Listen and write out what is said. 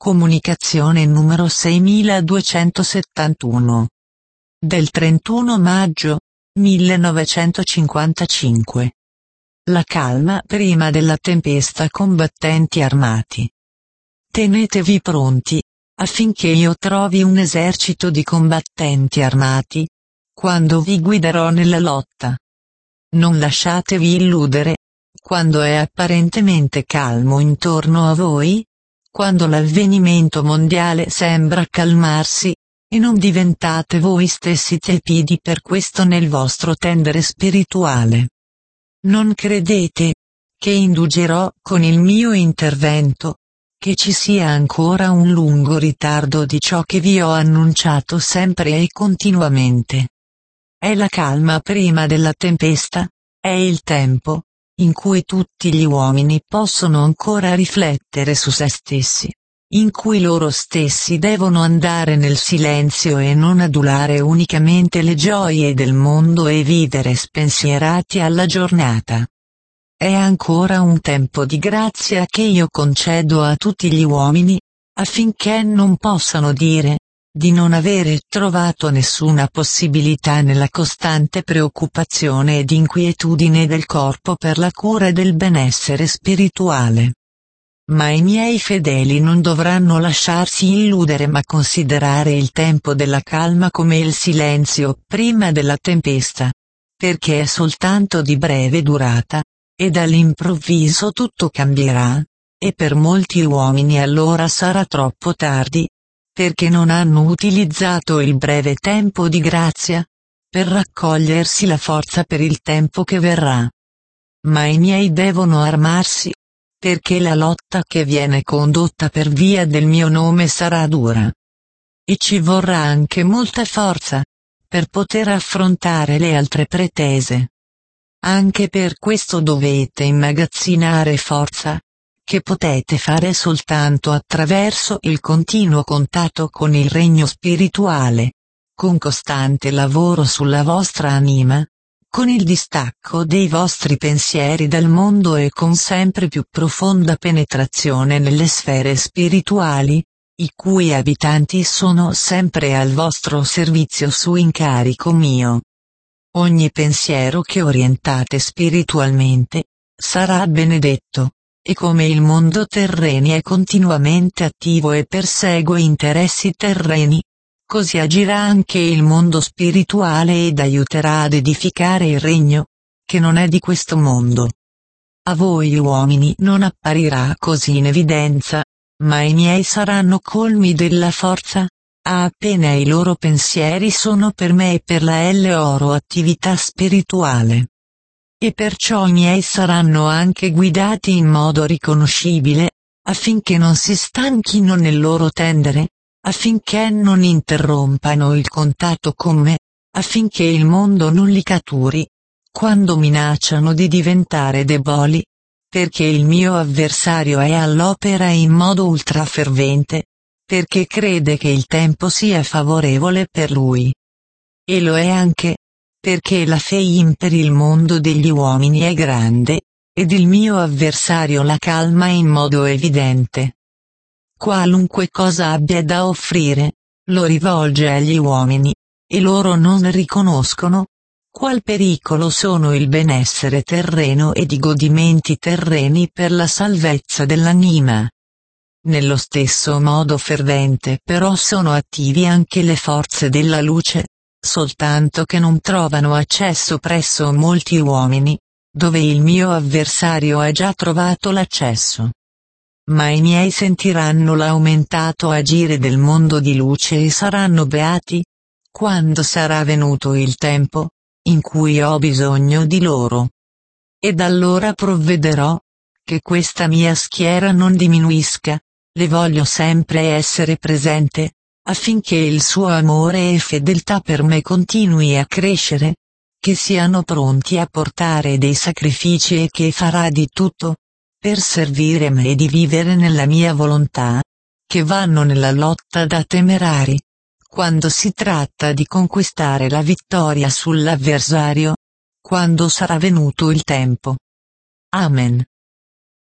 Comunicazione numero 6271. Del 31 maggio 1955. La calma prima della tempesta. Combattenti armati. Tenetevi pronti, affinché io trovi un esercito di combattenti armati, quando vi guiderò nella lotta. Non lasciatevi illudere, quando è apparentemente calmo intorno a voi, quando l'avvenimento mondiale sembra calmarsi, e non diventate voi stessi tepidi per questo nel vostro tendere spirituale. Non credete, che indugierò con il mio intervento, che ci sia ancora un lungo ritardo di ciò che vi ho annunciato sempre e continuamente. È la calma prima della tempesta, è il tempo in cui tutti gli uomini possono ancora riflettere su se stessi, in cui loro stessi devono andare nel silenzio e non adulare unicamente le gioie del mondo e vivere spensierati alla giornata. È ancora un tempo di grazia che io concedo a tutti gli uomini, affinché non possano dire di non avere trovato nessuna possibilità nella costante preoccupazione ed inquietudine del corpo per la cura del benessere spirituale. Ma i miei fedeli non dovranno lasciarsi illudere ma considerare il tempo della calma come il silenzio prima della tempesta, perché è soltanto di breve durata, ed all'improvviso tutto cambierà, e per molti uomini allora sarà troppo tardi, perché non hanno utilizzato il breve tempo di grazia, per raccogliersi la forza per il tempo che verrà. Ma i miei devono armarsi, perché la lotta che viene condotta per via del mio nome sarà dura. E ci vorrà anche molta forza, per poter affrontare le altre pretese. Anche per questo dovete immagazzinare forza, che potete fare soltanto attraverso il continuo contatto con il regno spirituale, con costante lavoro sulla vostra anima, con il distacco dei vostri pensieri dal mondo e con sempre più profonda penetrazione nelle sfere spirituali, i cui abitanti sono sempre al vostro servizio su incarico mio. Ogni pensiero che orientate spiritualmente, sarà benedetto. E come il mondo terreni è continuamente attivo e persegue interessi terreni, così agirà anche il mondo spirituale ed aiuterà ad edificare il regno, che non è di questo mondo. A voi uomini non apparirà così in evidenza, ma i miei saranno colmi della forza, appena i loro pensieri sono per me e per la loro attività spirituale. E perciò i miei saranno anche guidati in modo riconoscibile, affinché non si stanchino nel loro tendere, affinché non interrompano il contatto con me, affinché il mondo non li catturi, quando minacciano di diventare deboli, perché il mio avversario è all'opera in modo ultra fervente, perché crede che il tempo sia favorevole per lui. E lo è anche, perché la fame per il mondo degli uomini è grande, ed il mio avversario la calma in modo evidente. Qualunque cosa abbia da offrire, lo rivolge agli uomini, e loro non riconoscono qual pericolo sono il benessere terreno ed i godimenti terreni per la salvezza dell'anima. Nello stesso modo fervente però sono attivi anche le forze della luce, soltanto che non trovano accesso presso molti uomini, dove il mio avversario ha già trovato l'accesso. Ma i miei sentiranno l'aumentato agire del mondo di luce e saranno beati, quando sarà venuto il tempo, in cui ho bisogno di loro. Ed allora provvederò, che questa mia schiera non diminuisca, le voglio sempre essere presente, affinché il suo amore e fedeltà per me continui a crescere, che siano pronti a portare dei sacrifici e che farà di tutto, per servire me e di vivere nella mia volontà, che vanno nella lotta da temerari, quando si tratta di conquistare la vittoria sull'avversario, quando sarà venuto il tempo. Amen.